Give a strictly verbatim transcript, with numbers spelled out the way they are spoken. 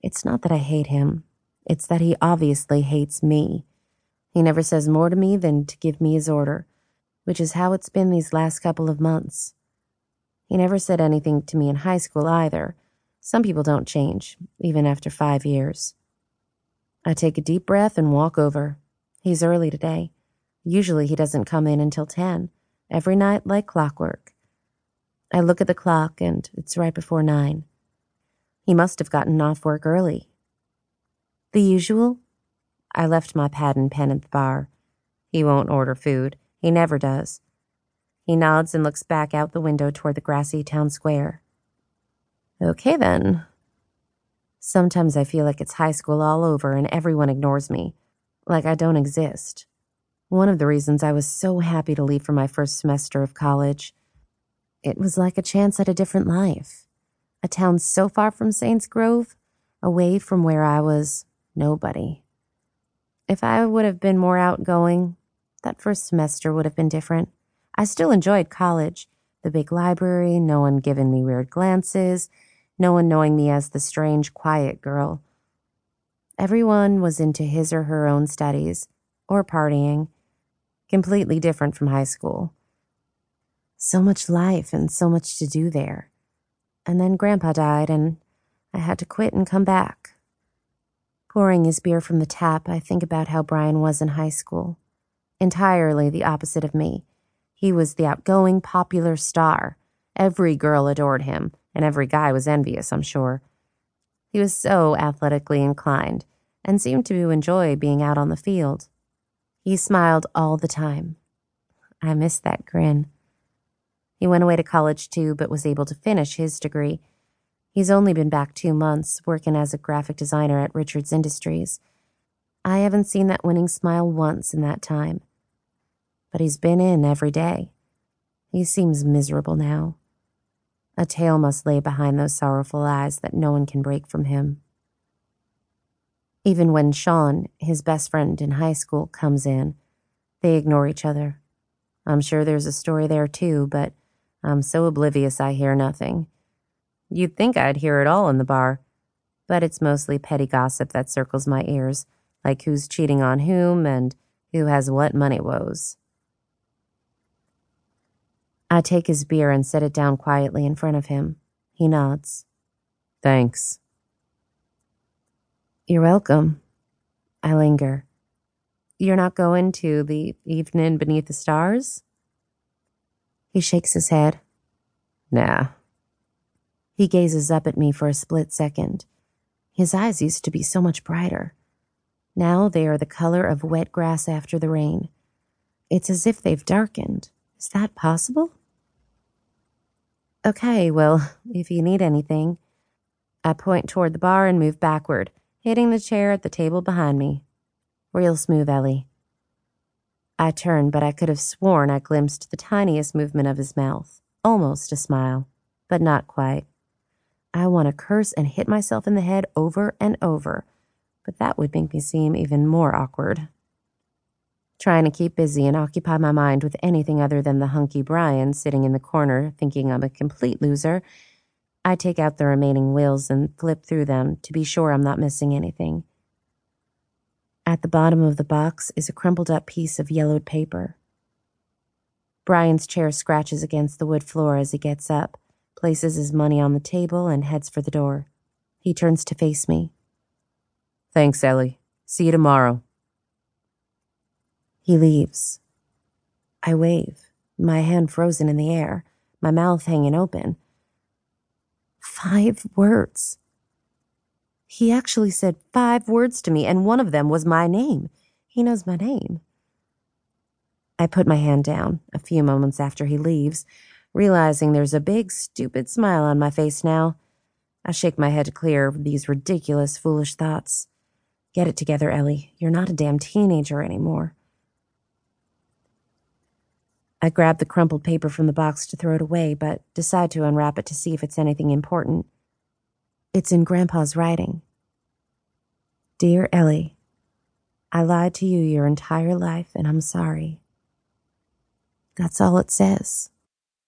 It's not that I hate him. It's that he obviously hates me. He never says more to me than to give me his order, which is how it's been these last couple of months. He never said anything to me in high school either. Some people don't change, even after five years. I take a deep breath and walk over. He's early today. Usually he doesn't come in until ten, every night like clockwork. I look at the clock and it's right before nine. He must have gotten off work early. The usual? I left my pad and pen at the bar. He won't order food. He never does. He nods and looks back out the window toward the grassy town square. Okay then. Sometimes I feel like it's high school all over and everyone ignores me, like I don't exist. One of the reasons I was so happy to leave for my first semester of college. It was like a chance at a different life. A town so far from Saints Grove, away from where I was nobody. If I would have been more outgoing, that first semester would have been different. I still enjoyed college, the big library, no one giving me weird glances, no one knowing me as the strange, quiet girl. Everyone was into his or her own studies, or partying, completely different from high school. So much life and so much to do there. And then Grandpa died, and I had to quit and come back. Pouring his beer from the tap, I think about how Brian was in high school. Entirely the opposite of me. He was the outgoing, popular star. Every girl adored him, and every guy was envious, I'm sure. He was so athletically inclined, and seemed to enjoy being out on the field. He smiled all the time. I missed that grin. He went away to college too, but was able to finish his degree. He's only been back two months, working as a graphic designer at Richards Industries. I haven't seen that winning smile once in that time. But he's been in every day. He seems miserable now. A tale must lay behind those sorrowful eyes that no one can break from him. Even when Sean, his best friend in high school, comes in, they ignore each other. I'm sure there's a story there too, but I'm so oblivious I hear nothing. You'd think I'd hear it all in the bar, but it's mostly petty gossip that circles my ears, like who's cheating on whom and who has what money woes. I take his beer and set it down quietly in front of him. He nods. Thanks. You're welcome. I linger. You're not going to the evening beneath the stars? He shakes his head. Nah. He gazes up at me for a split second. His eyes used to be so much brighter. Now they are the color of wet grass after the rain. It's as if they've darkened. Is that possible? Okay, well, if you need anything. I point toward the bar and move backward, hitting the chair at the table behind me. Real smooth, Ellie. I turn, but I could have sworn I glimpsed the tiniest movement of his mouth. Almost a smile, but not quite. I want to curse and hit myself in the head over and over, but that would make me seem even more awkward. Trying to keep busy and occupy my mind with anything other than the hunky Brian sitting in the corner thinking I'm a complete loser, I take out the remaining wills and flip through them to be sure I'm not missing anything. At the bottom of the box is a crumpled up piece of yellowed paper. Brian's chair scratches against the wood floor as he gets up, places his money on the table, and heads for the door. He turns to face me. Thanks, Ellie. See you tomorrow. He leaves. I wave, my hand frozen in the air, my mouth hanging open. Five words. He actually said five words to me, and one of them was my name. He knows my name. I put my hand down a few moments after he leaves, realizing there's a big, stupid smile on my face now. I shake my head to clear these ridiculous, foolish thoughts. Get it together, Ellie. You're not a damn teenager anymore. I grab the crumpled paper from the box to throw it away, but decide to unwrap it to see if it's anything important. It's in Grandpa's writing. Dear Ellie, I lied to you your entire life, and I'm sorry. That's all it says.